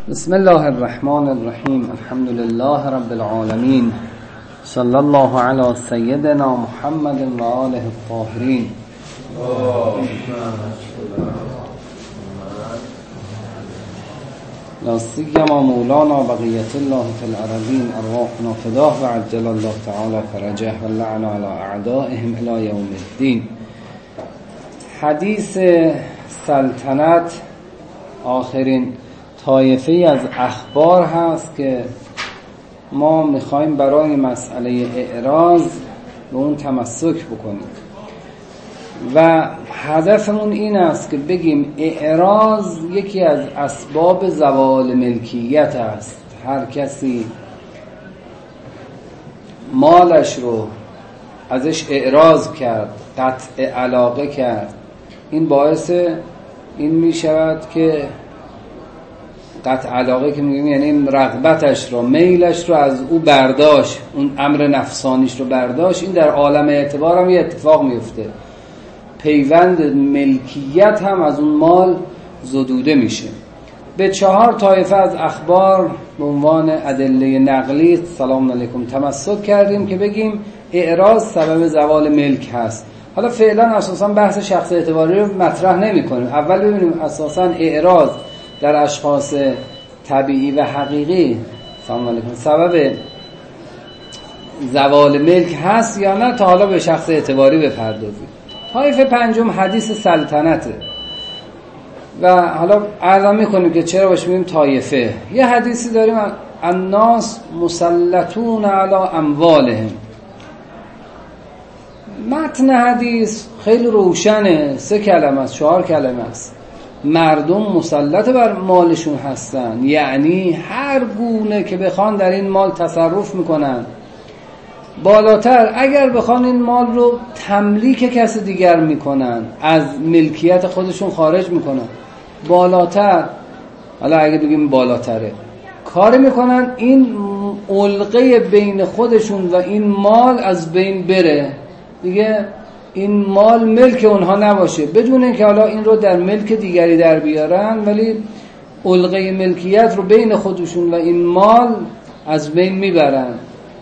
بسم الله الرحمن الرحیم. الحمد لله رب العالمین، صلی الله علی سیدنا محمد و آله الطاهرین. لا سیما مولانا بقیت الله فی الارضین، ارواحنا فداه و عجل الله تعالی فرجه و لعن علی اعدائهم الی یوم الدین. حدیث سلطنت آخرین طایفه از اخبار هست که ما میخوایم برای مسئله اعراض به اون تمسک بکنیم و هدفمون این است که بگیم اعراض یکی از اسباب زوال ملکیت است. هر کسی مالش رو ازش اعراض کرد، قطع علاقه کرد، این باعث این میشود که قطع علاقه که میگیم یعنی رغبتش رو، میلش رو از او برداشت، اون امر نفسانیش رو برداشت. این در عالم اعتبار هم یه اتفاق میفته، پیوند ملکیت هم از اون مال زدوده میشه. به 4 طایفه از اخبار به عنوان ادله نقلی سلام علیکم تمسک کردیم که بگیم اعراض سبب زوال ملک هست. حالا فعلا اساسا بحث شخص اعتباری رو مطرح نمی کنیم. اول ببینیم اساسا اعراض در اشخاص طبیعی و حقیقی سلام علیکم سبب زوال ملک هست یا نه، تا حالا به شخص اعتباری بپردازیم. طایفه پنجم حدیث سلطنته و حالا عرض میکنیم که چرا باش میگیم طایفه. یه حدیثی داریم الناس مسلطون علی اموالهم. متن حدیث خیلی روشنه، 3 کلمه است، 4 کلمه است. مردم مسلط بر مالشون هستن، یعنی هر گونه که بخوان در این مال تصرف میکنن. بالاتر اگر بخوان این مال رو تملیک کسی دیگر میکنن، از ملکیت خودشون خارج میکنن. بالاتر، حالا اگه بگیم بالاتره، کار میکنن این علقه بین خودشون و این مال از بین بره، دیگه این مال ملک اونها نباشه، بدون اینکه حالا این رو در ملک دیگری در بیارن، ولی علقه ملکیت رو بین خودشون و این مال از بین میبرن.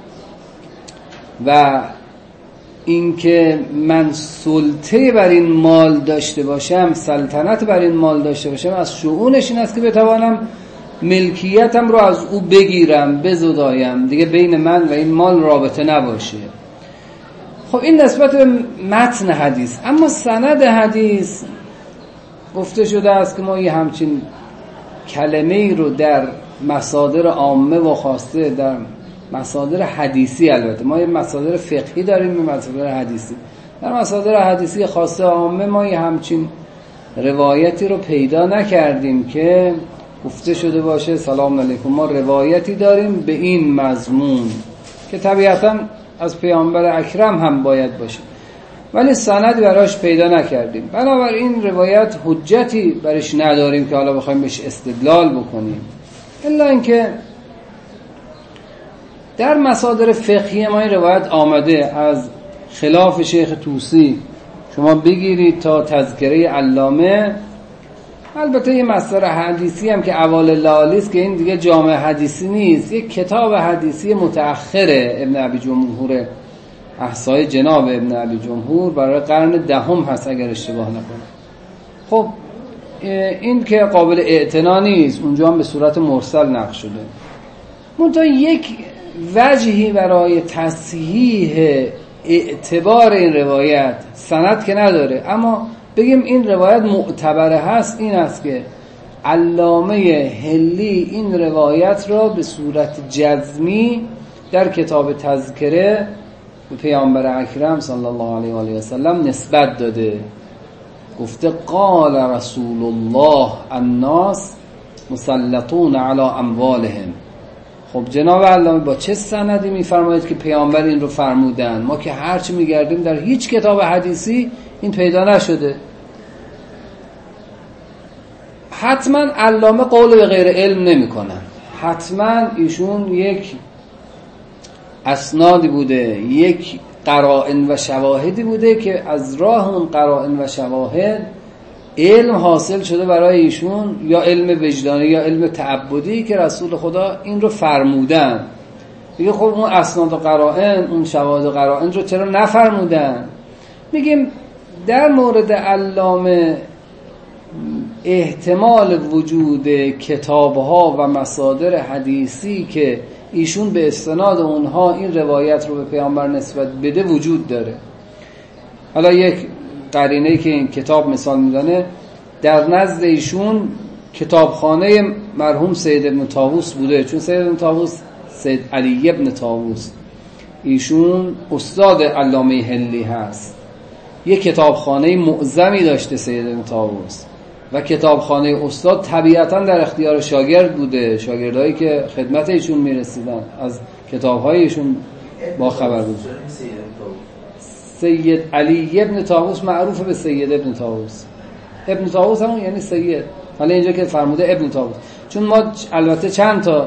و اینکه من سلطه بر این مال داشته باشم، سلطنت بر این مال داشته باشم، از شؤونش این است که بتوانم ملکیتم رو از او بگیرم، بزدایم، دیگه بین من و این مال رابطه نباشه. خب این نسبت به متن حدیث. اما سند حدیث گفته شده است که ما یه همچین کلمه ای رو در مصادر عامه و خاصه، در مصادر حدیثی، البته ما یه مصادر فقهی داریم، یه مصادر حدیثی، در مصادر حدیثی خاصه عامه ما یه همچین روایتی رو پیدا نکردیم که گفته شده باشه سلام علیکم ما روایتی داریم به این مضمون، که طبیعتاً از پیامبر اکرم هم باید باشه، ولی سند براش پیدا نکردیم. بنابراین این روایت حجتی برش نداریم که حالا بخوایم بهش استدلال بکنیم، الا اینکه در مصادر فقهی ما این روایت آمده از خلاف شیخ طوسی. شما بگیرید تا تذکره علامه، البته یه مصدر حدیثی هم که اوائل لالی است، که این دیگه جامع حدیثی نیست، یک کتاب حدیثی متأخره ابن ابی جمهور، احصای جناب ابن ابی جمهور، برای قرن 10 هست اگر اشتباه نکنم. خب این که قابل اعتنا نیست، اونجا هم به صورت مرسل نقل شده. منتها یک وجهی برای تصحیح اعتبار این روایت، سند که نداره، اما بگیم این روایت معتبره هست، این است که علامه حلی این روایت را به صورت جزمی در کتاب تذکره به پیامبر اکرم صلی الله علیه و آله و سلم نسبت داده. گفته قال رسول الله الناس مسلطون علی اموالهم. خب جناب علامه با چه سندی میفرمایید که پیامبر این رو فرمودن؟ ما که هرچی میگردیم در هیچ کتاب حدیثی این پیدا نشده. حتما علامه قول به غیر علم نمی کنن، حتما ایشون یک اسنادی بوده، یک قرائن و شواهدی بوده که از راه اون قرائن و شواهد علم حاصل شده برای ایشون، یا علم وجدانی یا علم تعبدی که رسول خدا این رو فرمودن. میگه خب اون اسناد و قرائن، اون شواهد و قرائن رو چرا نفرمودن؟ میگیم در مورد علامه احتمال وجود کتاب‌ها و مصادر حدیثی که ایشون به استناد اونها این روایت رو به پیامبر نسبت بده وجود داره. حالا یک قرینه‌ای که این کتاب مثال میزنه، در نزد ایشون کتابخانه مرحوم سید ابن طاووس بوده، چون سید ابن طاووس سید علی ابن طاووس ایشون استاد علامه حلی هست. یک کتابخانه معظمی داشته سید ابن طاووس و کتابخانه استاد طبیعتاً در اختیار شاگرد بوده، شاگردایی که خدمت ایشون میرسیدن از کتاب‌های ایشون با خبر بود. سید علی ابن طاووس معروف به سید ابن طاووس. ابن طاووس همون یعنی سید. حالا اینجا که فرموده ابن طاووس، چون ما البته چند تا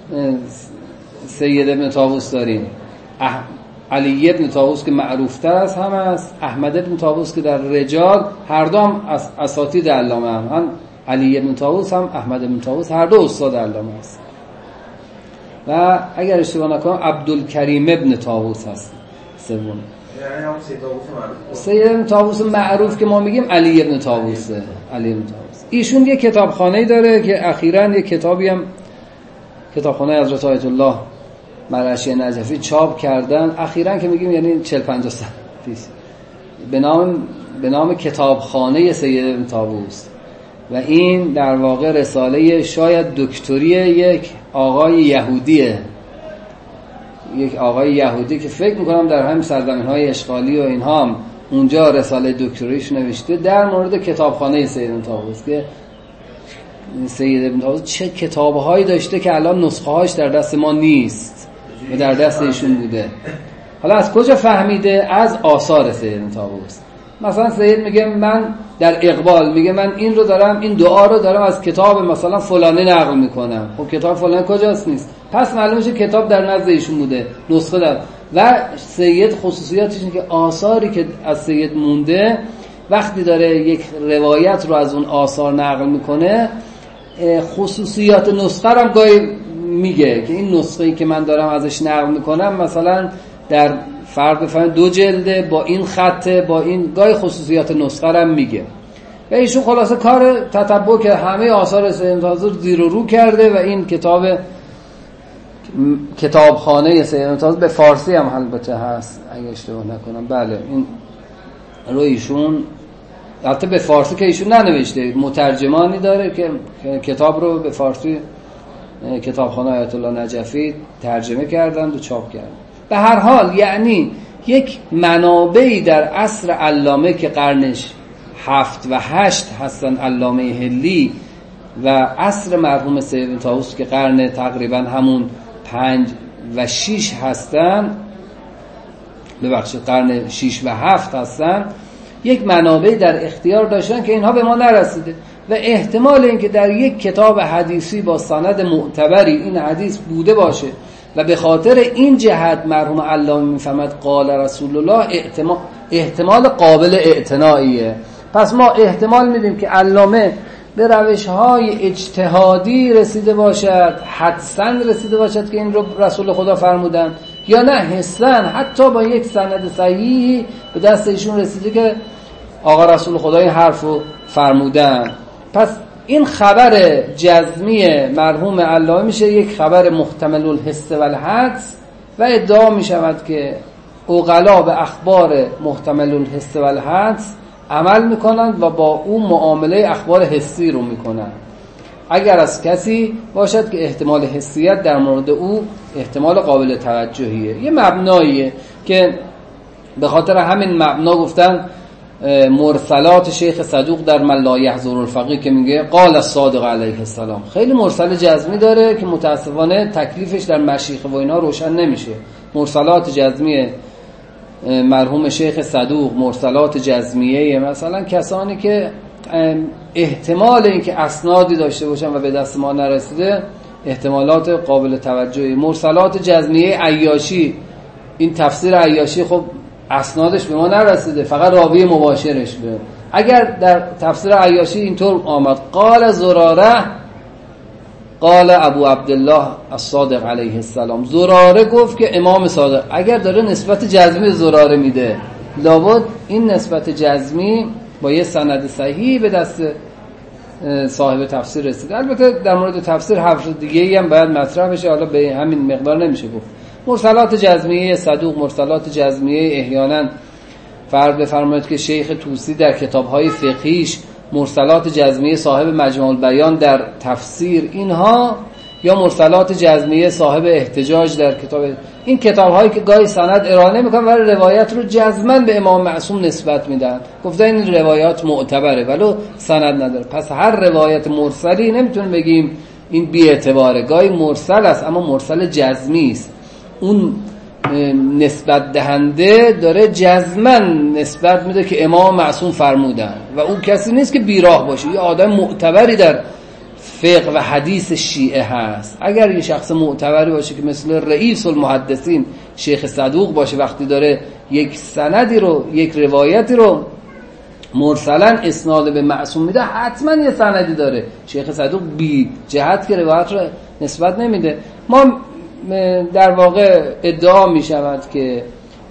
سید ابن طاووس داریم. علی ابن طاووس که معروفتر از همه است، احمد ابن طاووس که در رجال هر دو هم اساتید علامه هم علی ابن طاووس هم احمد ابن طاووس هر دو استاد علامه است. و اگر اشتباه نکنم عبدالکریم ابن طاووس هست سوم. یعنی هم سید ابن طاووس معروف که ما میگیم علی ابن طاووسه. علی ابن طاووس ایشون یه کتابخانه‌ای داره که اخیراً یه کتابی هم کتابخانه حضرت آیت الله مرعشی نجفی چاپ کردن، اخیراً که میگیم یعنی 40-50 سال پیش، به نام کتابخانه سید ابن طاووس. و این در واقع رساله شاید دکتری یک آقای یهودیه، یک آقای یهودی که فکر میکنم در همین سرزمین‌های اشغالی و اینها هم اونجا رساله دکتریش نوشته در مورد کتابخانه سید ابن طاووس، که سید ابن طاووس چه کتاب‌هایی داشته که الان نسخه‌هاش در دست ما نیست و در دست ایشون بوده. حالا از کجا فهمیده؟ از آثار سید ابن طاووس. مثلا سید میگه من در اقبال میگه من این رو دارم، این دعا رو دارم از کتاب مثلا فلانی نقل میکنم. خب کتاب فلانی کجاست؟ نیست. پس معلومه که کتاب در نزد ایشون بوده، نسخه دار. و سید خصوصیاتش اینه که آثاری که از سید مونده وقتی داره یک روایت رو از اون آثار نقل میکنه، خصوصیات نسخه رو هم گاهی میگه که این نسخه‌ای که من دارم ازش نقل میکنم مثلا در فرق بفرمایید 2 جلده با این خطه با این، گاهی خصوصیات نسخه رو هم میگه. و ایشون خلاصه کار تتبع که همه آثار سید طاووس زیر و رو کرده و این کتابخانه سید طاووس به فارسی هم البته هست اگه اشتباه نکنم. بله این رو ایشون البته به فارسی که ایشون ننوشته، مترجمانی داره که کتاب رو به فارسی کتابخانه آیت الله نجفی ترجمه کردن و چاپ کردن. به هر حال یعنی یک منابعی در عصر علامه که قرنش 7 و 8 هستن، علامه حلی، و عصر مرحوم سید ابن طاووس که قرن تقریبا همون 5 و 6 هستن، ببخشید قرن 6 و 7 هستن، یک منابعی در اختیار داشتن که اینها به ما نرسیده و احتمال اینکه در یک کتاب حدیثی با سند معتبری این حدیث بوده باشه و به خاطر این جهت مرحوم علامه میفهمد قال رسول الله، احتمال قابل اعتناییه. پس ما احتمال میدیم که علامه به روش‌های اجتهادی رسیده باشد، حدساً رسیده باشد که این رو رسول خدا فرمودن، یا نه حساً حتی با یک سند صحیحی به دست ایشون رسیده که آقا رسول خدا این حرف رو فرمودن. پس این خبر جزمی مرحوم علامه میشه یک خبر محتمل الحس و الحدس و ادعا میشود که عقلا به اخبار محتمل الحس و الحدس عمل میکنند و با اون معامله اخبار حسی رو میکنند. اگر از کسی باشد که احتمال حسیت در مورد او احتمال قابل توجهیه، یه مبناییه که به خاطر همین مبنا گفتن مرسلات شیخ صدوق در من لا یحضر الفقیه که میگه قال الصادق علیه السلام، خیلی مرسل جزمی داره که متاسفانه تکلیفش در مشیخه و اینا روشن نمیشه. مرسلات جزمی مرحوم شیخ صدوق، مرسلات جزمیه مثلا کسانی که احتمال اینکه اسنادی داشته باشن و به دست ما نرسیده احتمالات قابل توجهی. مرسلات جزمیه عیاشی، این تفسیر عیاشی خب اسنادش به ما نرسیده، فقط راوی مباشرش به اگر در تفسیر عیاشی اینطور آمد قال زراره قال ابو عبدالله الصادق علیه السلام، زراره گفت که امام صادق، اگر داره نسبت جزمی زراره میده لابد این نسبت جزمی با یه سند صحیح به دست صاحب تفسیر رسید. البته در مورد تفسیر حرف دیگه‌ای هم باید مطرح بشه، حالا به همین مقدار نمیشه گفت. مرسلات جزمیه صدوق، مرسلات جزمیه احیانا فرض بفرمایید که شیخ طوسی در کتاب‌های فقهیش مرسلات جزمیه صاحب مجموع البیان در تفسیر اینها، یا مرسلات جزمیه صاحب احتجاج در این کتاب‌هایی که گاهی سند ارائه نمی‌کنن ولی روایت رو جزماً به امام معصوم نسبت میدن، گفتن این روایات معتبره ولو سند نداره. پس هر روایت مرسلی نمیتونیم بگیم این بی اعتباره، گاهی مرسل است اما مرسل جزمی است، اون نسبت دهنده داره جزماً نسبت میده که امام معصوم فرمودن و اون کسی نیست که بیراه باشه، یه آدم معتبری در فقه و حدیث شیعه هست. اگر یه شخص معتبری باشه که مثل رئیس المحدثین شیخ صدوق باشه، وقتی داره یک سندی رو، یک روایتی رو مرسلاً اسناد به معصوم میده حتما یه سندی داره. شیخ صدوق بی جهت که روایت رو نسبت نمیده. ما در واقع ادعا می شود که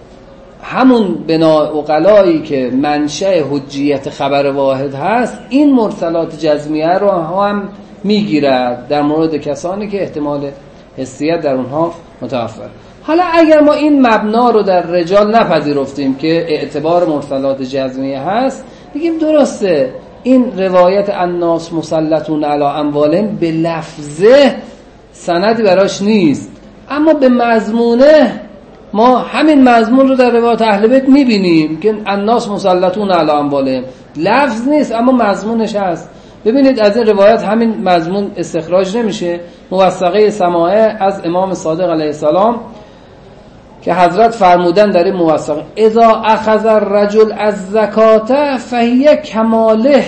همون بنا عقلایی که منشأ حجیت خبر واحد هست این مرسلات جزمیه رو هم میگیرد در مورد کسانی که احتمال حسیت در اونها متوفر. حالا اگر ما این مبنا رو در رجال نپذیرفتیم که اعتبار مرسلات جزمیه هست، بگیم درسته این روایت الناس مسلطون علی اموالهم به لفظه سندی براش نیست، اما به مضمونه ما همین مضمون رو در روایت اهل بیت میبینیم که الناس مسلطون علی اموالهم، لفظ نیست اما مضمونش هست. ببینید از این روایت همین مضمون استخراج نمیشه. موثقه سماعه از امام صادق علیه السلام که حضرت فرمودن در این موثقه اذا اخذ الرجل از زکات فهی کماله،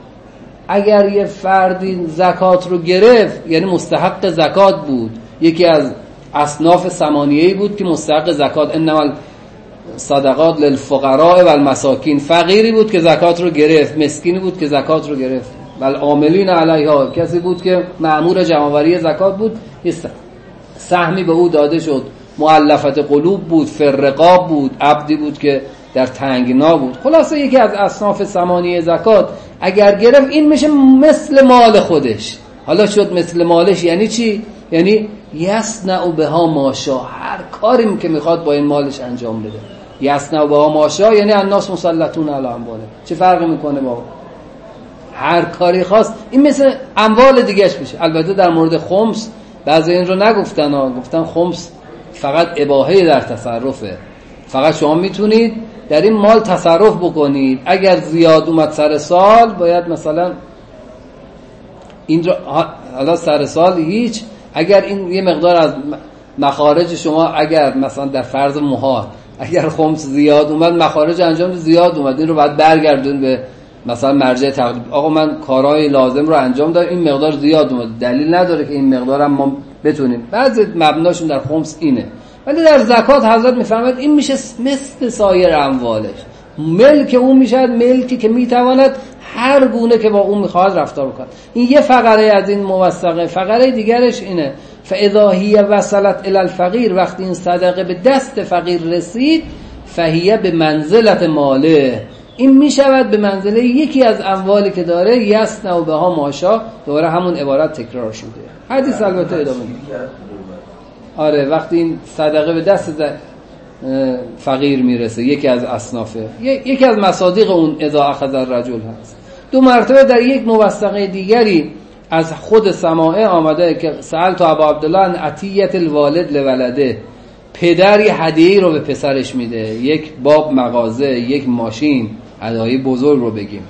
اگر یه فردی زکات رو گرفت یعنی مستحق زکات بود، یکی از اصناف ثمانیه‌ای بود که مستحق زکات، انما صدقات للفقراء و المساکین، فقیری بود که زکات رو گرفت، مسکینی بود که زکات رو گرفت، بل عاملین علیها، کسی بود که مأمور جمع‌آوری زکات بود، سهمی به او داده شد، مؤلفت قلوب بود، فرقاب بود، عبدی بود که در تنگنا بود. خلاصه یکی از اصناف ثمانیه زکات اگر گرفت این میشه مثل مال خودش. حالا شد مثل مالش یعنی چی؟ یعنی یصنع بها ماشا، هر کاری که میخواد با این مالش انجام بده. یصنع بها ماشا یعنی الناس مسلطون علی اموالهم. چه فرقی میکنه با هر کاری خواست؟ این مثل اموال دیگهش میشه. البته در مورد خمس بعضی این رو نگفتن گفتن خمس فقط اباحه در تصرفه، فقط شما میتونید در این مال تصرف بکنید، اگر زیاد اومد سر سال باید مثلا این رو، حالا سر سال هیچ، اگر این یه مقدار از مخارج شما، اگر مثلا در فرض محال اگر خمس زیاد اومد، مخارج انجام زیاد اومد، این رو باید برگردون به مثلا مرجع تقدیم، آقا من کارهای لازم رو انجام دادم این مقدار زیاد اومد، دلیل نداره که این مقدار هم ما بتونیم. بعضی مبناشون در خمس اینه، ولی در زکات حضرت میفرماید این میشه مثل سایر اموالش، ملک اون میشه ملکی که میتواند هر گونه که با اون میخواد رفتار بکنه. این یه فقره از این موثقه. فقره دیگرش اینه فاذا هی وصلت الی الفقیر، وقتی این صدقه به دست فقیر رسید فهیه به منزلت ماله، این میشود به منزله یکی از اموالی که داره، یصنع بها ماشا، دوباره همون عبارت تکرار شده. حدیث البته ادامه میده. آره وقتی این صدقه به دست فقیر میرسه، یکی از اصنافه، یکی از مصادیق اون اذا اخذ الرجل هست. دو مرتبه در یک موثقه دیگری از خود سماعه آمده که سألت ابا عبدالله عن عطیت الوالد لولده، پدری هدیه‌ای رو به پسرش میده، یک باب مغازه، یک ماشین، هدیه بزرگ رو بگیم.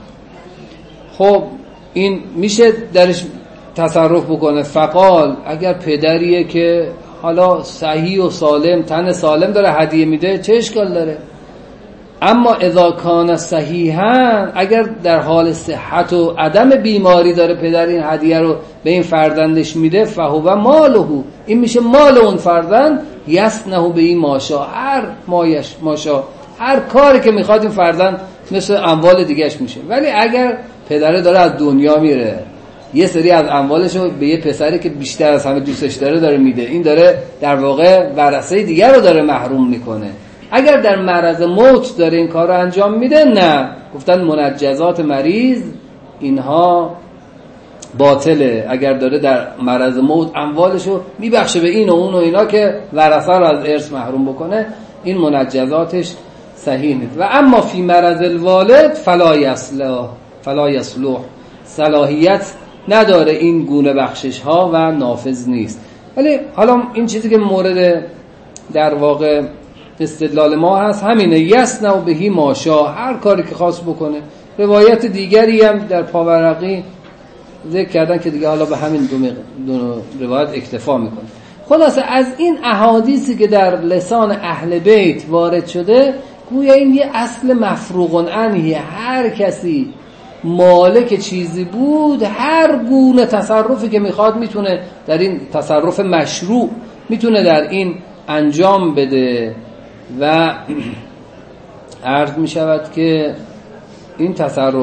خب این میشه درش تصرف بکنه. فقال اگر پدریه که حالا صحیح و سالم، تن سالم داره هدیه میده، چه اشکال داره؟ اما اذا کان صحیحا، اگر در حال صحت و عدم بیماری داره پدر این هدیه رو به این فرزندش میده، فهو ماله، این میشه مال اون فرزند، یصنع به این ماشا، هر ماشا، هر کاری که میخواد این فرزند مثل اموال دیگهش میشه. ولی اگر پدره داره از دنیا میره، یه سری از اموالشو به یه پسری که بیشتر از همه دوستش داره میده، این داره در واقع ورثه دیگر رو داره محروم میکنه. اگر در معرض موت داره این کار رو انجام میده، نه، گفتن منجزات مریض اینها باطله. اگر داره در معرض موت اموالشو میبخشه به این و اون و اینا که ورثه رو از ارث محروم بکنه، این منجزاتش صحیح نیست. و اما فی مرض الوالد فلا یصلح، صلاحیت نداره این گونه بخشش ها و نافذ نیست. ولی حالا این چیزی که مورد در واقع استدلال ما هست همینه، یصنع بهی ما شاء، هر کاری که خواست بکنه. روایت دیگری هم در پاورقی ذکر کردن که دیگه حالا به همین دو روایت اکتفا میکنه. خلاصه از این احادیثی که در لسان اهل بیت وارد شده، گویا این یه اصل مفروغ عنه، هر کسی مالک چیزی بود، هر گونه تصرفی که میخواد میتونه در این تصرف مشروع میتونه در این انجام بده. و عرض میشود که این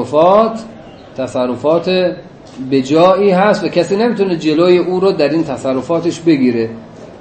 تصرفات به جایی هست و کسی نمیتونه جلوی او رو در این تصرفاتش بگیره.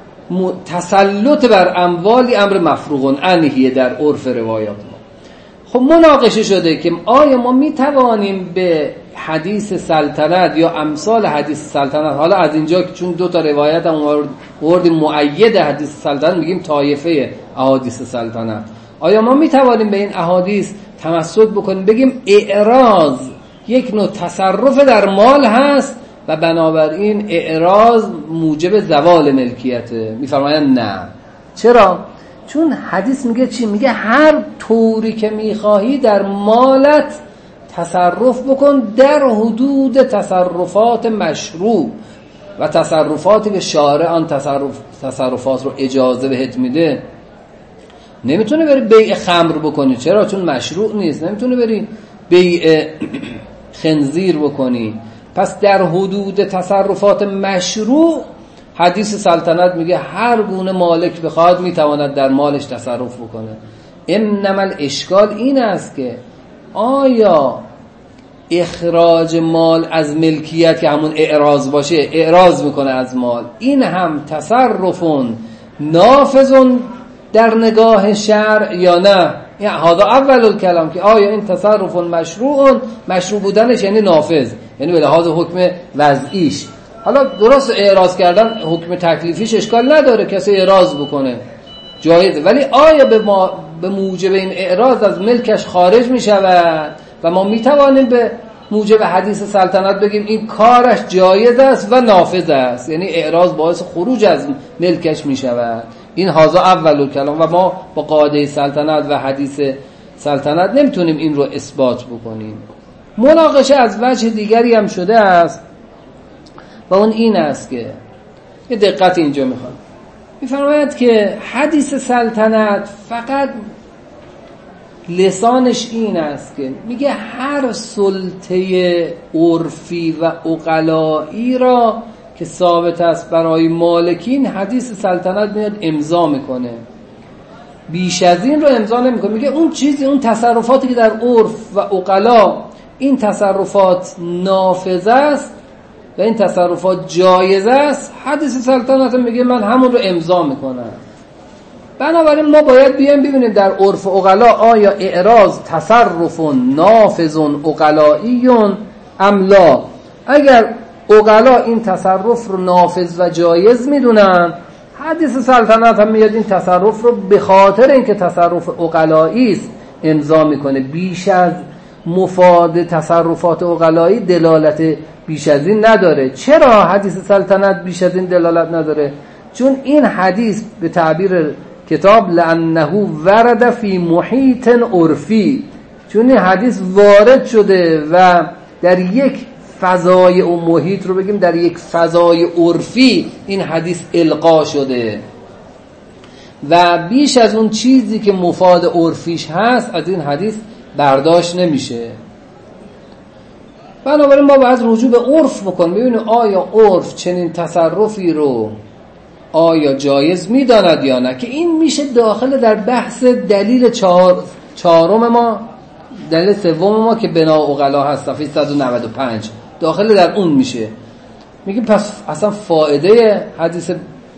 تسلط بر اموالی امر مفروغ عنه در عرف روایات ما. خب مناقشه شده که آیا ما میتوانیم به حدیث سلطنت یا امثال حدیث سلطنت، حالا از اینجا که چون دو تا روایت هم آوردیم مؤید حدیث سلطنت، میگیم طایفه احادیث سلطنت، آیا ما میتوانیم به این احادیث تمسک بکنیم بگیم اعراض یک نوع تصرف در مال هست و بنابراین اعراض موجب زوال ملکیته؟ میفرمایند نه. چرا؟ چون حدیث میگه چی؟ میگه هر طوری که میخواهی در مالت تصرف بکن در حدود تصرفات مشروع و تصرفاتی که شارع آن تصرفات رو اجازه بهت میده. نمیتونه بری بیع خمر بکنی، چرا؟ چون مشروع نیست. نمیتونه بری بیع خنزیر بکنی. پس در حدود تصرفات مشروع حدیث سلطنت میگه هر گونه مالک بخواد میتواند در مالش تصرف بکنه. انما الاشکال این است که آیا اخراج مال از ملکیت که همون اعراض باشه، اعراض میکنه از مال، این هم تصرف نافذ در نگاه شرع یا نه؟ یعنی هذا اول الکلام، که آیا این تصرف مشروع بودنش یعنی نافذ، یعنی به لحاظ حکم وضعیش. حالا درست اعراض کردن حکم تکلیفیش اشکال نداره، کسی اعراض بکنه جایزه، ولی آیا به موجب این اعراض از ملکش خارج می شود و ما می توانیم به موجب حدیث سلطنت بگیم این کارش جایز است و نافذ است، یعنی اعراض باعث خروج از ملکش می شود؟ این هذا اول کلام و ما با قاعده سلطنت و حدیث سلطنت نمیتونیم این رو اثبات بکنیم. مناقشه از وجه دیگری هم شده است و اون این است که یه دقت اینجا میخواد. میفرماید که حدیث سلطنت فقط لسانش این است که میگه هر سلطه عرفی و عقلایی را که ثابت است برای مالکین، حدیث سلطنت میاد امضا میکنه، بیش از این رو امضا نمیکنه. میگه اون چیزی، اون تصرفاتی که در عرف و عقلا این تصرفات نافذ است و این تصرفات جایز است، حدیث سلطنت میگه من همون رو امضا میکنم. بنابراین ما باید بیایم ببینیم در عرف عقلا آیا اعراض تصرف نافذ عقلایی ام لا. اگر عقلا این تصرف رو نافذ و جایز میدونن، حدیث سلطنت هم میاد این تصرف رو به خاطر اینکه تصرف عقلایی است امضا میکنه. بیش از مفاد تصرفات عقلایی دلالت بیش از این نداره. چرا حدیث سلطنت بیش از این دلالت نداره؟ چون این حدیث به تعبیر کتاب لأنه ورد فی محیط عرفی، چون این حدیث وارد شده و در یک فضای و محیط رو بگیم در یک فضای عرفی این حدیث القا شده و بیش از اون چیزی که مفاد عرفیش هست از این حدیث برداشت نمیشه. بنابراین ما باید رجوع به عرف بکنیم، ببینیم آیا عرف چنین تصرفی رو آیا جایز میداند یا نه، که این میشه داخل در بحث دلیل چهارم ما دلیل سوم ما که بنا عقلا هست صفحه 195 داخل در اون میشه. میگیم پس اصلا فایده حدیث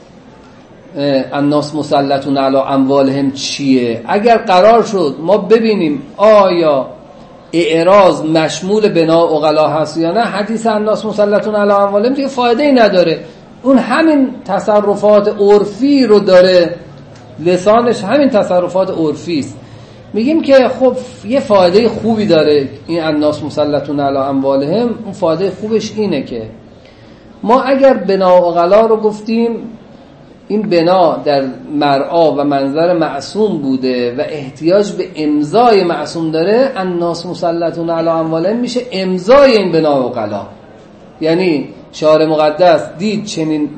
الناس مسلطون علی اموالهم چیه؟ اگر قرار شد ما ببینیم آیا اعراض مشمول بنا عقلا هست یا نه، حدیث الناس مسلطون علی اموالهم دیگه فایده ای نداره. اون همین تصرفات عرفی رو داره، لسانش همین تصرفات عرفی است. میگیم که خب یه فایده خوبی داره این الناس مسلطون علی اموالهم. اون فایده خوبش اینه که ما اگر بنا عقلا رو گفتیم این بنا در مرعا و منظر معصوم بوده و احتیاج به امضای معصوم داره، الناس مسلطون علی اموالهم میشه امضای این بنا عقلا. یعنی شارع مقدس دید چنین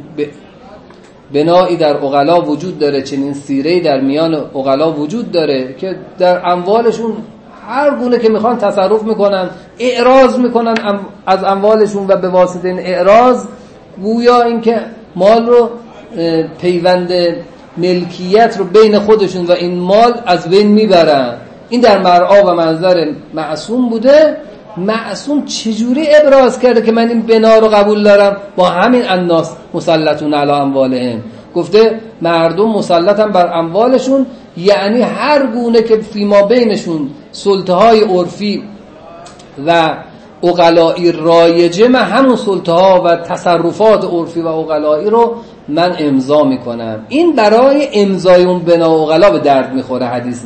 بنایی در عقلا وجود داره، چنین سیره‌ای در میان عقلا وجود داره که در اموالشون هر گونه که میخوان تصرف میکنن، اعراض میکنن از اموالشون و به واسطه این اعراض گویا اینکه مال رو پیوند ملکیت رو بین خودشون و این مال از بین میبرن. این در مرعا و منظر معصوم بوده. معصوم چجوری ابراز کرده که من این بنا رو قبول دارم؟ با همین الناس مسلطون علی اموالهم گفته مردم مسلطن بر اموالشون، یعنی هر گونه که فیما بینشون سلطه های عرفی و عقلائی رایجه، من همون سلطه ها و تصرفات عرفی و عقلائی رو من امضا میکنم. این برای امضای اون بنا عقلا به درد میخوره.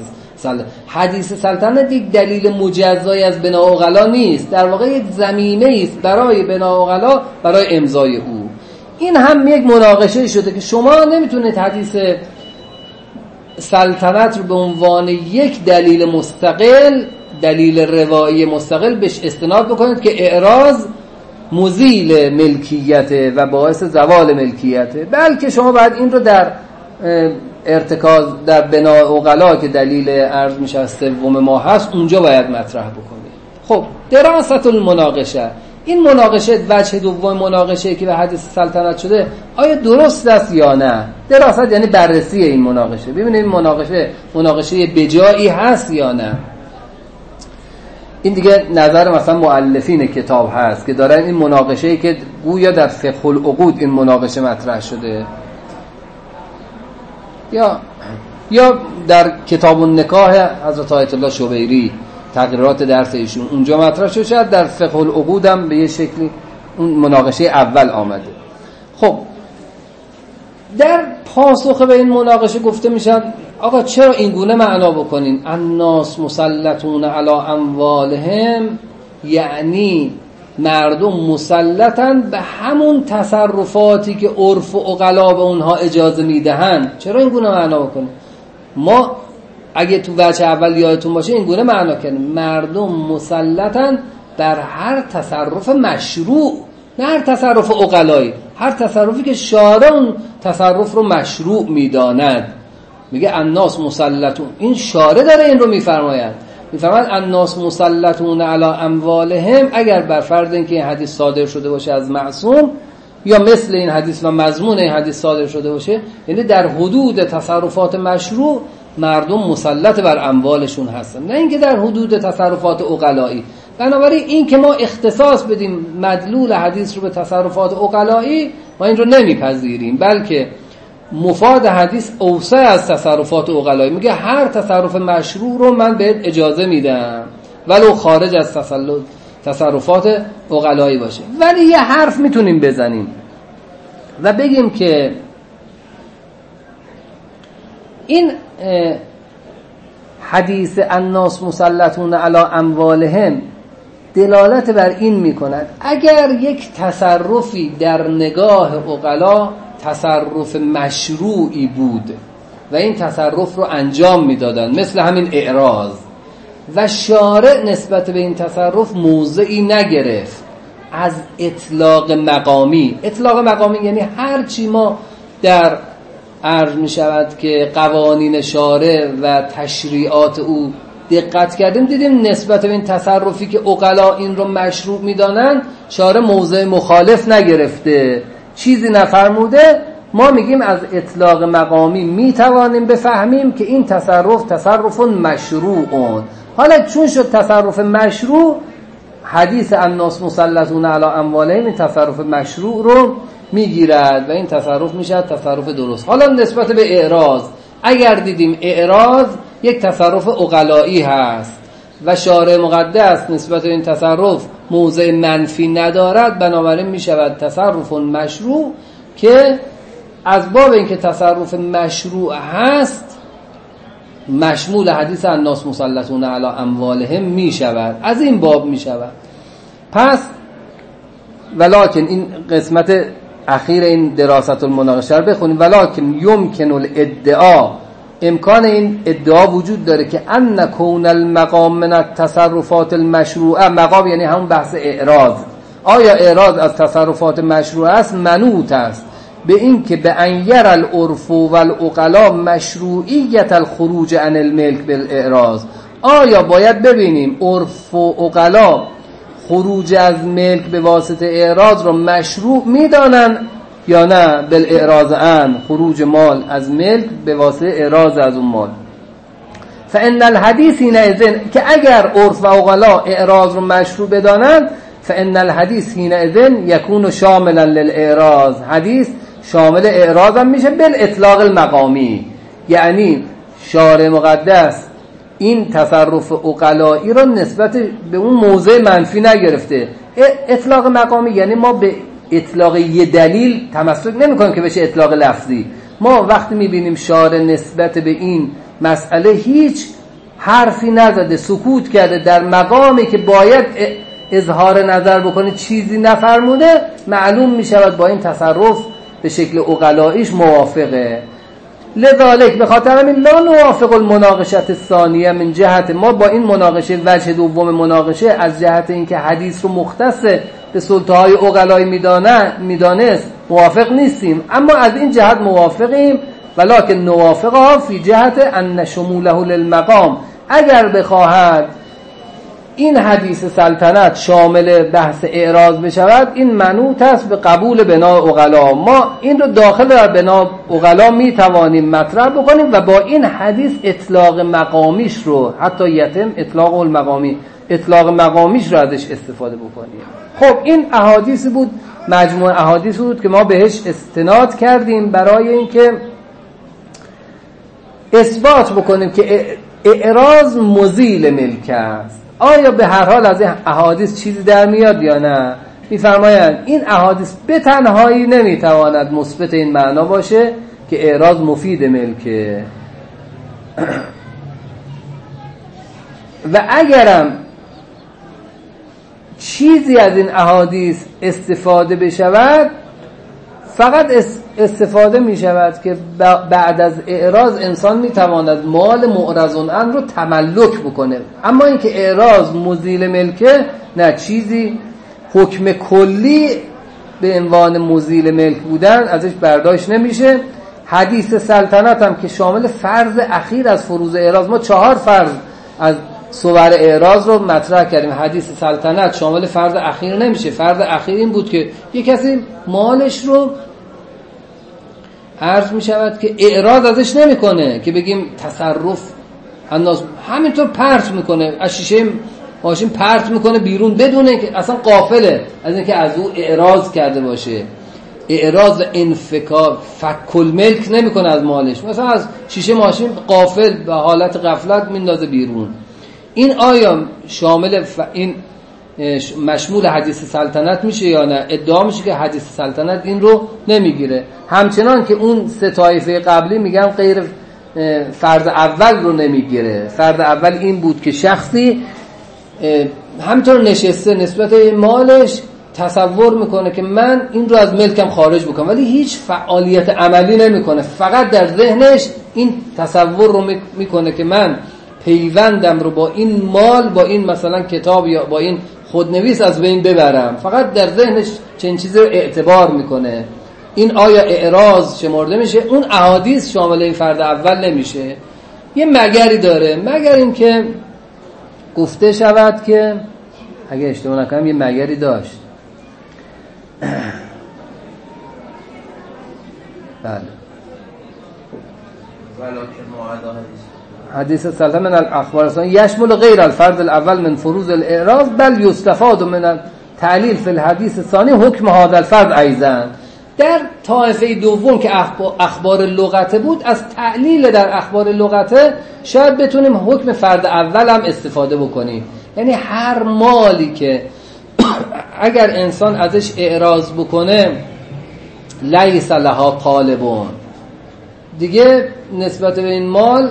حدیث سلطنت یک دلیل مجزایی از بنا عقلا نیست، در واقع یک زمینه است برای بنا عقلا، برای امضای او. این هم یک مناقشه شده که شما نمیتونید حدیث سلطنت رو به عنوان یک دلیل مستقل، دلیل روایی مستقل بهش استناد بکنید که اعراض مزیل ملکیته و باعث زوال ملکیته، بلکه شما باید این رو در ارتکاز در بنا عقلا که دلیل عرض میشه از سوم ما هست اونجا باید مطرح بکنید. خب دراست المناقشه، این مناقشه وجه دوم مناقشه که به حدیث سلطنت شده آیا درست است یا نه؟ دراست یعنی بررسی این مناقشه، ببینید این مناقشه بجایی هست یا نه. این دیگه نظر مثلا مؤلفین کتاب هست که دارن این مناقشه‌ای که گویا در فقه العقود این مناقشه مطرح شده یا در کتاب النکاح حضرت آیت الله شبیری تقریرات درس ایشون اونجا مطرح شده، شاید در فقه العقود هم به یه شکلی اون مناقشه اول آمده. خب در پاسخ به این مناقشه گفته میشن آقا چرا این گونه معنا بکنین الناس مسلطون علی اموالهم، یعنی مردم مسلطن به همون تصرفاتی که عرف و عقلا به اونها اجازه میدهن، چرا این گونه معنا بکنین؟ ما اگه تو وجه اول یادتون باشه این گونه معنا کنیم مردم مسلطن بر هر تصرف مشروع، نه هر تصرف عقلایی، هر تصرفی که شارع اون تصرف رو مشروع میداند. میگه الناس مسلطون، این شارع داره این رو میفرماید الناس مسلطون علی اموالهم، اگر بر فرض اینکه این حدیث صادر شده باشه از معصوم یا مثل این حدیث و مضمون این حدیث صادر شده باشه، یعنی در حدود تصرفات مشروع مردم مسلط بر اموالشون هستن، نه اینکه در حدود تصرفات عقلایی. بنابراین این که ما اختصاص بدیم مدلول حدیث رو به تصرفات عقلایی، ما این رو نمیپذیریم، بلکه مفاد حدیث اوسع از تصرفات عقلایی. میگه هر تصرف مشروع رو من بهت اجازه میدم ولو خارج از تصرفات عقلایی باشه. ولی یه حرف میتونیم بزنیم و بگیم که این حدیث الناس مسلطون علی اموالهم دلالت بر این میکند اگر یک تصرفی در نگاه عقلا تصرف مشروعی بود و این تصرف رو انجام میدادن، مثل همین اعراض، و شارع نسبت به این تصرف موضعی نگرفت از اطلاق مقامی. اطلاق مقامی یعنی هر چی ما در عرض می شود که قوانین شارع و تشریعات او دقت کردیم، دیدیم نسبت به این تصرفی که عقلا این رو مشروع میدانند شارع موضع مخالف نگرفته، چیزی نفرموده، ما میگیم از اطلاق مقامی میتوانیم بفهمیم که این تصرف مشروع. حالا چون شد تصرف مشروع، حدیث الناس مسلطون علی اموالهم این تصرف مشروع رو میگیرد و این تصرف میشه تصرف درست. حالا نسبت به اعراض، اگر دیدیم اعراض یک تصرف عقلایی هست و شارع مقدس نسبت به این تصرف موضع منفی ندارد، بنابراین میشود تصرف مشروع که از باب اینکه تصرف مشروع هست مشمول حدیث الناس مسلطون علی اموالهم می شود، از این باب می شود. پس ولکن این قسمت اخیر این دراست المناقشه رو بخونیم. ولکن یمکن الادعا، امکان این ادعا وجود داره که ان کون المقام من التصرفات المشروعه، مقام یعنی همون بحث اعراض، آیا اعراض از تصرفات مشروع است؟ منوط است به این که به انیر العرف و العقلا مشروعیت الخروج عن الملک بالاعراض. آیا باید ببینیم عرف و عقلا خروج از ملک به واسطه اعراض رو مشروع میدانن یا نه؟ بالاعراض عن خروج مال از ملک به واسطه اعراض از اون مال. فان الحدیث حینئذ، که اگر عرف و عقلا اعراض رو مشروع بدانند، فان الحدیث حینئذ یکون شاملا للاعراض، حدیث شامل اعراض هم میشه بالاطلاق المقامی. یعنی شارع مقدس این تصرف عقلایی را نسبت به اون موضع منفی نگرفته. اطلاق مقامی یعنی ما به اطلاق یه دلیل تمسک نمی کنیم که بشه اطلاق لفظی. ما وقتی میبینیم شارع نسبت به این مسئله هیچ حرفی نزده، سکوت کرده، در مقامی که باید اظهار نظر بکنه چیزی نفرموده، معلوم میشود با این تصرف به شکل عقلاییش موافقه. لذالک به خاطر همین لا نوافق المناقشه الثانیه من جهت، ما با این مناقشه وجه دوم مناقشه از جهت اینکه حدیث رو مختص به سلطه‌های عقلایی میدانست موافق نیستیم، اما از این جهت موافقیم. ولکن نوافقها فی جهت ان شموله للمقام، اگر بخواهد این حدیث سلطنت شامل بحث اعراض بشود، این منوط است به قبول بنا عقلا. ما این رو داخل در بنا عقلا میتوانیم مطرح بکنیم و با این حدیث اطلاق مقامیش رو، حتی یتم اطلاق المقامی، اطلاق مقامیش رو ازش استفاده بکنیم. خب این احادیث بود، مجموع احادیث بود که ما بهش استناد کردیم برای اینکه اثبات بکنیم که اعراض مزیل ملک است. آیا به هر حال از این احادیث چیزی در میاد یا نه؟ میفرمایند این احادیث به تنهایی نمیتواند مثبت این معنا باشه که اعراض مفید ملکه، و اگرم چیزی از این احادیث استفاده بشود، فقط استفاده می شود که بعد از اعراض انسان می تواند مال معرض عنه رو تملک بکنه. اما اینکه اعراض مزیل ملکه، نه، چیزی حکم کلی به عنوان مزیل ملک بودن ازش برداشت نمیشه. حدیث سلطنت هم که شامل فرض اخیر از فروض اعراض، ما 4 فرض از صور اعراض رو مطرح کردیم، حدیث سلطنت شامل فرض اخیر نمیشه. فرض اخیر این بود که یک کسی مالش رو عرض می شود که اعراض ازش نمی کنه، که بگیم تصرف الناس همینطور پرت میکنه، از شیشه ماشین پرت میکنه بیرون بدون اینکه اصلا غافله از اینکه از او اعراض کرده باشه. اعراض انفکاک فک الملک نمیکنه از مالش، مثلا از شیشه ماشین غافل به حالت غفلت میندازه بیرون. این آیا شامل این مشمول حدیث سلطنت میشه یا نه؟ ادعا میشه که حدیث سلطنت این رو نمیگیره، همچنان که اون 3 طایفه قبلی میگن غیر فرض اول رو نمیگیره. فرض اول این بود که شخصی همینطور نشسته نسبت مالش تصور میکنه که من این رو از ملکم خارج بکنم، ولی هیچ فعالیت عملی نمیکنه، فقط در ذهنش این تصور رو میکنه که من پیوندم رو با این مال، با این مثلا کتاب یا با این خودنویس از بین ببرم، فقط در ذهنش چنین چیزی رو اعتبار میکنه. این آیا اعراض شمرده میشه؟ اون احادیث شامل این فرد اول نمیشه. یه مگری داره، مگر این که گفته شود که اگه اشتباه نکنم یه مگری داشت، بله. ولکن حدیث الثالثه من الاخبار الثانیه یشمل غیر الفرض الاول من فروض الاعراض بل یستفاد من تعلیل فی الحدیث الثانی حکم هذا الفرض ایضا. در طایفه دوم که اخبار لغته بود، از تعلیل در اخبار لغته شاید بتونیم حکم فرد اول هم استفاده بکنیم. یعنی هر مالی که اگر انسان ازش اعراض بکنه لیس لها طالبون، دیگه نسبت به این مال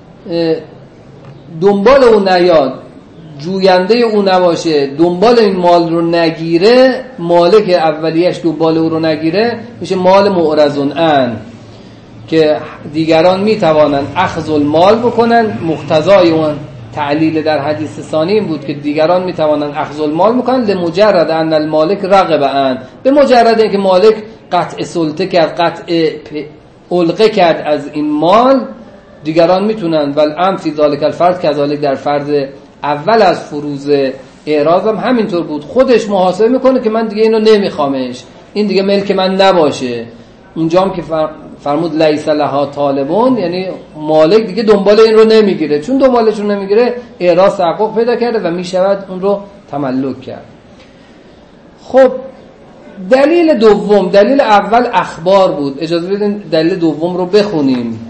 دنبال اون نیاد، جوینده اون نباشه، دنبال این مال رو نگیره، مالک اولیش دنبال اون رو نگیره، میشه مال معرضون ان که دیگران میتوانند اخذ المال بکنن. مقتضای اون تعلیل در حدیث ثانی این بود که دیگران میتوانند اخذ المال بکنن لمجرد ان المالک رغب ان، به مجرد اینکه مالک قطع سلطه کرد، قطع علقه کرد از این مال، دیگران میتونن. والامر فی ذلک الفرض کذالک، در فرض اول از فروض اعراض هم همینطور بود. خودش محاسبه میکنه که من دیگه اینو نمیخوامش، این دیگه ملک من نباشه. اونجا هم که فرمود لیس لها طالبون، یعنی مالک دیگه دنبال این رو نمیگیره، چون دنبالش رو نمیگیره اعراض تحقق پیدا کرده و میشود اون رو تملک کرد. خب دلیل دوم، دلیل اول اخبار بود، اجازه بدین دلیل دوم رو بخونیم.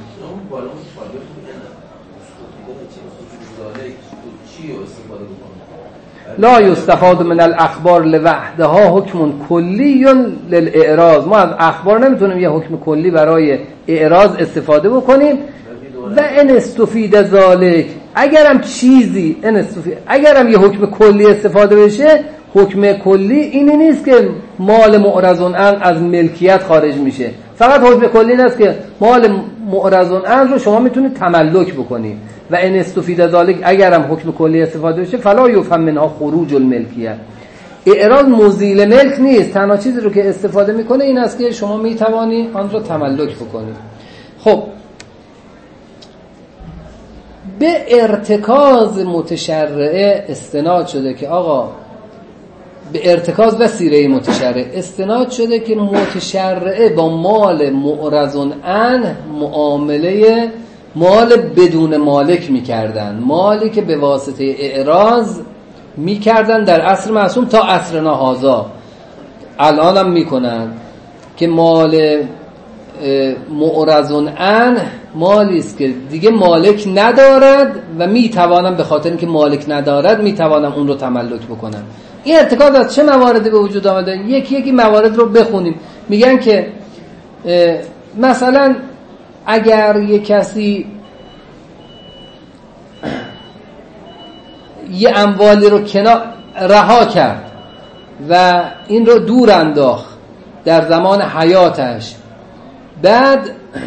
لا یستفاد من الاخبار لوحدها حکم کلی للاعراض. ما از اخبار نمیتونیم یه حکم کلی برای اعراض استفاده بکنیم. و ان استفید ذالک، اگرم چیزی اگرم یه حکم کلی استفاده بشه، حکم کلی اینی نیست که مال معرضون ان از ملکیت خارج میشه. فقط حکم کلی این است که مال معرضون ان رو شما میتونید تملک بکنید. و ان استفید ذالک، اگرم حکم کلی استفاده بشه، فلا یفهم منها خروج الملکیه. اعراض مزیل ملک نیست، تنها چیزی رو که استفاده میکنه این است که شما میتوانی آن رو تملک بکنید. خب به ارتکاز متشرعه استناد شده که آقا، به ارتکاز و سیره متشرع استناد شده که متشرعه با مال معرضون عنه معامله مال بدون مالک میکردن، مالی که به واسطه اعراض میکردن در عصر معصوم تا عصرنا هذا، الان هم میکنن که مال معرضون عنه مالی است که دیگه مالک ندارد و میتوانم به خاطر اینکه مالک ندارد میتوانم اون رو تملک بکنم. این ارتکاز از چه مواردی به وجود آمده؟ یکی موارد رو بخونیم. میگن که مثلا اگر یک کسی یه اموالی رو رها کرد و این رو دور انداخت در زمان حیاتش، بعد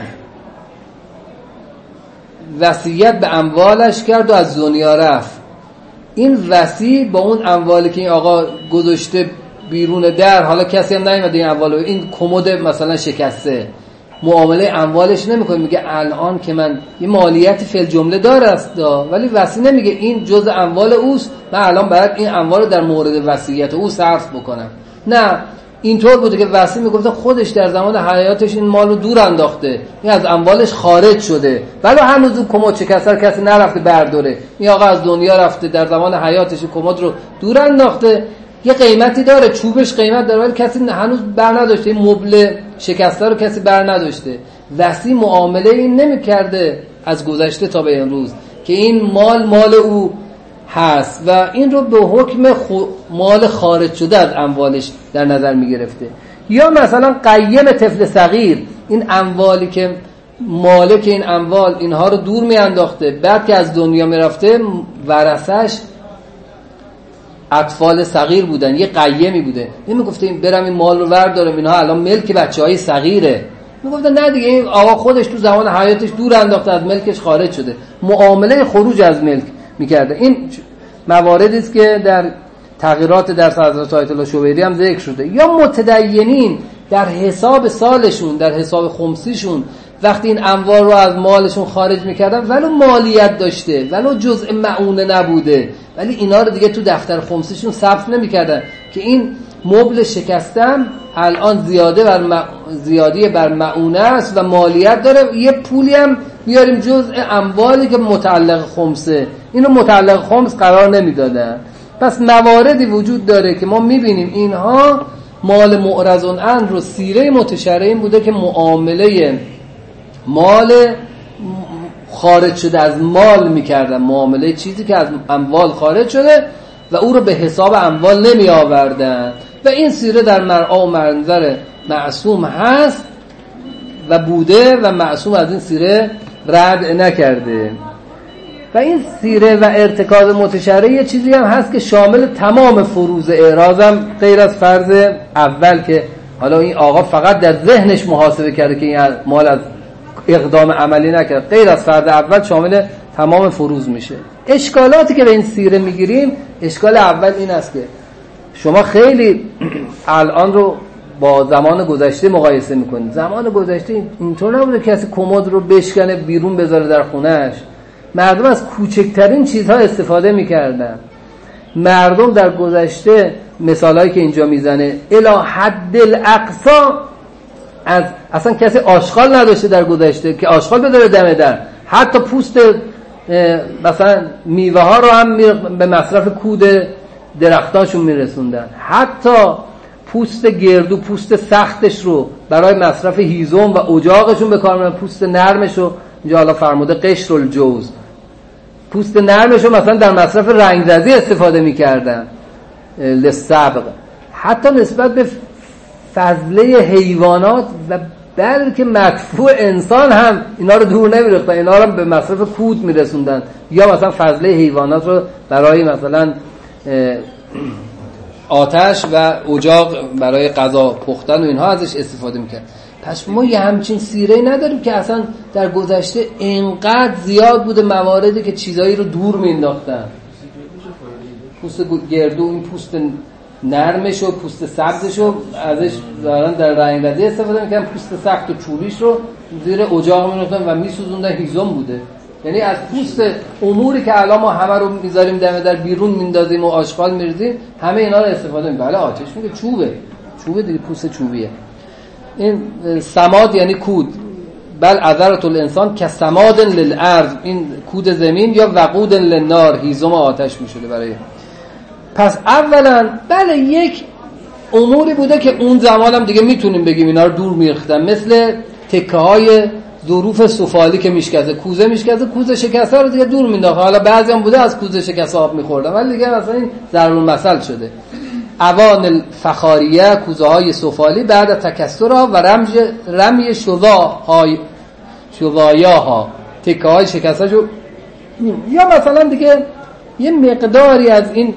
وصیت به اموالش کرد و از دنیا رفت، این وصی با اون اموالی که این آقا گذاشته بیرون در، حالا کسی هم نیومده این اموالو، این کمد مثلا شکسته، معامله اموالش نمیکنه، میگه الان که من یه مالیتی فی الجمله داره است ولی وصی نمیگه این جزء اموال اوست، من الان باید این اموال در مورد وصیت او صرف بکنم. نه، اینطور بوده که وصی میگفته خودش در زمان حیاتش این مال رو دور انداخته، این از اموالش خارج شده، ولی هنوز اون کمد شکسته کسی نرفته برداره، این آقا از دنیا رفته، در زمان حیاتش کمد رو دور انداخته، یه قیمتی داره، چوبش قیمت داره ولی کسی هنوز بر نداشته، این مبل شکسته رو کسی بر نداشته. وصی معامله این نمی‌کرده از گذشته تا به امروز که این مال او هست و این رو به حکم مال خارج شده از اموالش در نظر می‌گرفته. یا مثلا قیم طفل صغیر، این اموالی که مالک این اموال اینها رو دور میانداخته، بعد که از دنیا میرفته ورثش اطفال صغیر بودن، یه قیمی بوده، نمیگفته این برم این مال رو وردارم اینها الان ملک بچهای صغیره، میگفته نه دیگه این آقا خودش تو زمان حیاتش دور انداخته، از ملکش خارج شده، معامله خروج از ملک میکرده. این مواردی است که در تغییرات در حضرت آیت الله شویری هم ذکر شده. یا متدینین در حساب سالشون، در حساب خمسیشون، وقتی این اموال رو از مالشون خارج میکردن ولو مالیت داشته، ولو جزء معونه نبوده، ولی اینا رو دیگه تو دفتر خمسیشون ثبت نمیکردن که این مبل شکستم الان زیادی بر مؤونه است و مالیت داره، یه پولی هم بیاریم جزء اموالی که متعلق خمسه، اینو متعلق خمس قرار نمیدادن. پس مواردی وجود داره که ما میبینیم اینها مال معرضون عنه رو سیره متشرع این بوده که معامله مال خارج شده از مال میکردن، معامله چیزی که از اموال خارج شده و او رو به حساب اموال نمی آوردن و این سیره در مرعا و منظر معصوم هست و بوده و معصوم از این سیره رد نکرده. و این سیره و ارتکاز متشرع یه چیزی هم هست که شامل تمام فروض اعراض هم غیر از فرض اول که حالا این آقا فقط در ذهنش محاسبه کرده که این مال از اقدام عملی نکرد، غیر از فرض اول شامل تمام فروض میشه. اشکالاتی که به این سیره میگیریم، اشکال اول این است که شما خیلی الان رو با زمان گذشته مقایسه میکنید. زمان گذشته اینطور نبوده کسی کمد رو بشکنه بیرون بذاره در خونهش. مردم از کوچکترین چیزها استفاده میکردن. مردم در گذشته مثالایی که اینجا میزنه الی حد الاقصا از اصلا کسی آشغال نداشته در گذشته که آشغال بذاره دم در، حتی پوست مثلا میوه ها رو هم به مصرف کود درختاشون میرسوندن، حتی پوست گردو، پوست سختش رو برای مصرف هیزم و اجاقشون به کار میبردن، پوست نرمش رو اینجا حالا فرموده قشر الجوز، پوست نرمش رو مثلا در مصرف رنگرزی استفاده میکردن للصبغ. حتی نسبت به فضله حیوانات و بلکه مدفوع انسان هم اینا رو دور نمی‌ریختن، اینا رو به مصرف کود میرسوندن، یا مثلا فضله حیوانات رو برای مثلا آتش و اجاق برای غذا پختن و اینها ازش استفاده میکرد. پس ما یه همچین سیره‌ای نداریم که اصلا در گذشته اینقدر زیاد بوده مواردی که چیزایی رو دور مینداختن. پوست گردو، این پوست نرمش و پوست سبزش رو ازش دارن در رنگ‌رزی استفاده میکنن، پوست سخت و چوبیش رو زیر اجاق می‌ریختن و میسوزوندن، هیزم بوده. یعنی از پوست اموری که الان ما همه رو میذاریم دم در بیرون میندازیم و آشغال میریزیم، همه اینا رو استفاده میکنیم. بله آتش میگه چوبه دیگه، پوست چوبیه. این سماد یعنی کود، بل عذرت الانسان که سماد للارض، این کود زمین، یا وقود للنار، هیزم آتش میشده برای. پس اولا بله یک اموری بوده که اون زمان هم دیگه میتونیم بگیم اینا رو دور میریختن، مثل تکه های ظروف سفالی که میشکسته، کوزه شکسته رو دیگه دور مینداخت. حالا بعضی هم بوده از کوزه شکسته آب میخوردن، ولی دیگه مثلا این ضرب المثل شده. اوان الفخاریه، کوزه های سفالی بعد تکسرها و رمی شذایاها، تکه های شکسته شو، یا مثلا دیگه یه مقداری از این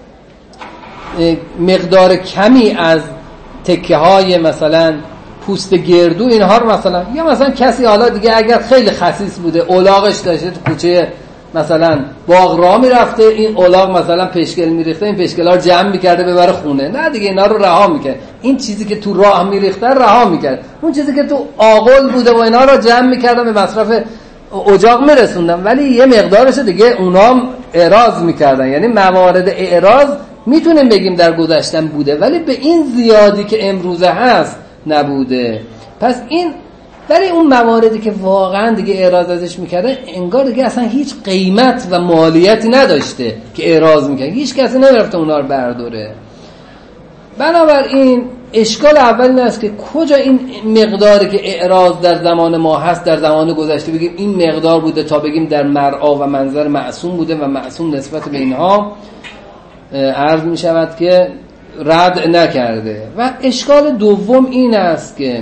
مقدار کمی از تکه های مثلا پوست گردو اینها رو مثلا، یا مثلا کسی حالا دیگه اگر خیلی خسیس بوده الاغش داشته تو کوچه مثلا باغ راه میرفته، این الاغ مثلا پشکل میریخته، این پشکل‌ها رو جمع میکرده ببره خونه، نه دیگه اینا رو رها میکرد. این چیزی که تو راه میریخته رها میکرد، اون چیزی که تو آغل بوده و اینا رو جمع میکردن به مصرف اجاق میرسوندن، ولی یه مقدارش دیگه اونام اعراض میکردن. یعنی موارد اعراض میتونیم بگیم در گذشتن بوده، ولی به این زیادی که امروزه هست نبوده. پس این برای اون مواردی که واقعا دیگه اعراض ازش میکردن انگار دیگه اصلا هیچ قیمت و مالیتی نداشته که اعراض میکرد، هیچ کسی نمیرفته اونا رو برداره. بنابراین اشکال اول این است که کجا این مقداری که اعراض در زمان ما هست در زمان گذشته بگیم این مقدار بوده تا بگیم در مرعا و منظر معصوم بوده و معصوم نسبت به اینها عرض می شود که رد نکرده. و اشکال دوم این است که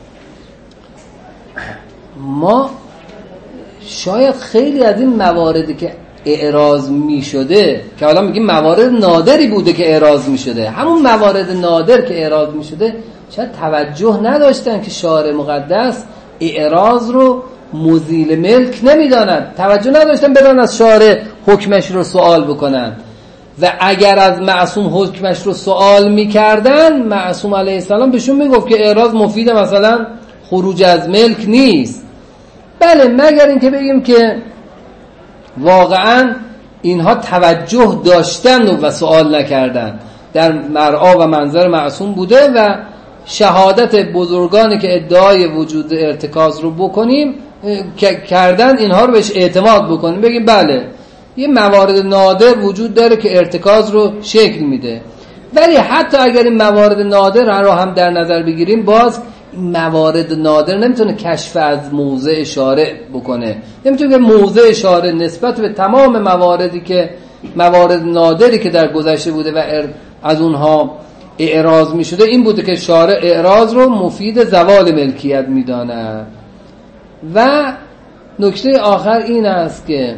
ما شاید خیلی از این مواردی که اعراض می شده که حالا میگیم موارد نادری بوده که اعراض می شده، همون موارد نادر که اعراض می شده شاید توجه نداشتن که شارع مقدس اعراض رو مزیل ملک نمیدانند، توجه نداشتن برن از شارع حکمش رو سوال بکنن. و اگر از معصوم حکمش رو سوال میکردن، معصوم علیه السلام بهشون میگفت که اعراض مفید مثلا خروج از ملک نیست. بله مگر اینکه بگیم که واقعا اینها توجه داشتن و سوال نکردن، در مرعا و منظر معصوم بوده و شهادت بزرگانی که ادعای وجود ارتکاز رو بکنیم کردن، اینها رو بهش اعتماد بکنیم، بگیم بله یه موارد نادر وجود داره که ارتکاز رو شکل میده. ولی حتی اگر این موارد نادر رو هم در نظر بگیریم، باز این موارد نادر نمیتونه کشف از موضع شارع بکنه، نمیتونه موضع شارع نسبت به تمام مواردی که موارد نادری که در گذشته بوده و از اونها اعراض می شده این بوده که شارع اعراض رو مفید زوال ملکیت می داند. و نکته آخر این است که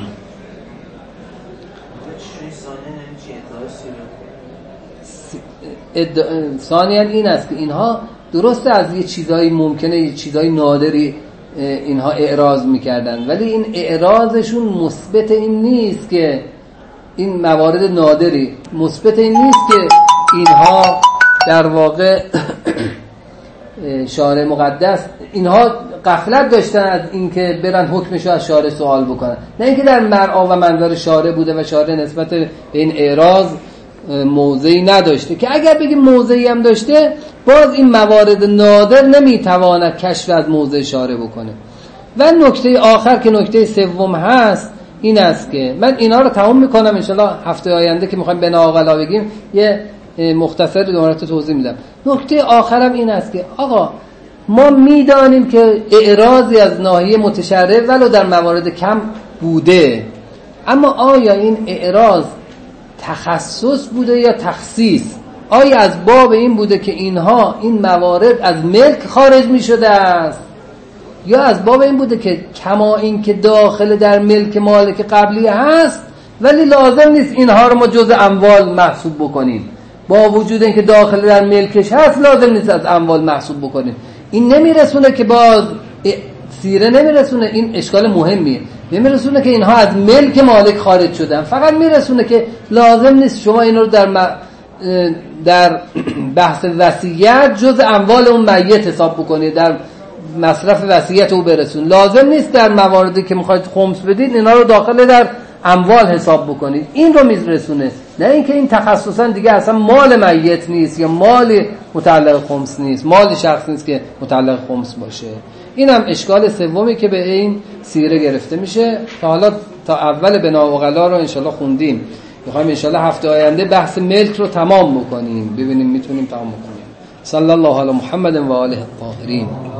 ثانیاً این است که اینها درسته از یه چیزایی ممکنه یه چیزایی نادری اینها اعراض میکردن، ولی این اعراضشون مثبت این نیست که این موارد نادری مثبت این نیست که اینها در واقع شارع مقدس اینها غفلت داشتن از اینکه برن حکمشو از شارع سوال بکنن، نه اینکه در مرعا و منظر شارع بوده و شارع نسبت به این اعراض موضعی نداشته، که اگر بگیم موضعی هم داشته باز این موارد نادر نمیتواند کشف از موضع شارع بکنه. و نکته آخر که نکته سوم هست این است که من اینا رو تمام میکنم انشالله هفته آینده که میخوایم بنا اغلا بگیم یه مختصر دوباره توضیح میدم. نکته آخرم این است که آقا ما میدانیم که اعراضی از ناحیه متشرع ولو در موارد کم بوده، اما آیا این اعراض تخصص بوده یا تخصیص؟ آیا از باب این بوده که اینها این موارد از ملک خارج می شده است، یا از باب این بوده که کما این که داخل در ملک مالک قبلی هست ولی لازم نیست اینها رو ما جز اموال محسوب بکنیم، با وجود اینکه داخل در ملکش هست لازم نیست از اموال محسوب بکنیم. این نمیرسونه که باز سیره نمیرسونه، این اشکال مهمیه، نمیرسونه که اینها از ملک مالک خارج شدن، فقط میرسونه که لازم نیست شما این رو در بحث وصیت جز اموال اون میت حساب بکنید، در مصرف وصیت او برسون. لازم نیست در مواردی که میخواید خمس بدید اینا رو داخل در اموال حساب بکنید، این رو میرسونه، نه اینکه این تخصصا دیگه اصلا مال میت نیست یا مال متعلق خمس نیست، مال شخص نیست که متعلق خمس باشه. این هم اشکال سومی که به این سیره گرفته میشه. تا حالا تا اول بنا و غلا رو انشالله خوندیم، میخوایم انشالله هفته آینده بحث ملک رو تمام بکنیم، ببینیم میتونیم تمام بکنیم. صلی الله علی محمد و آله الطاهرین.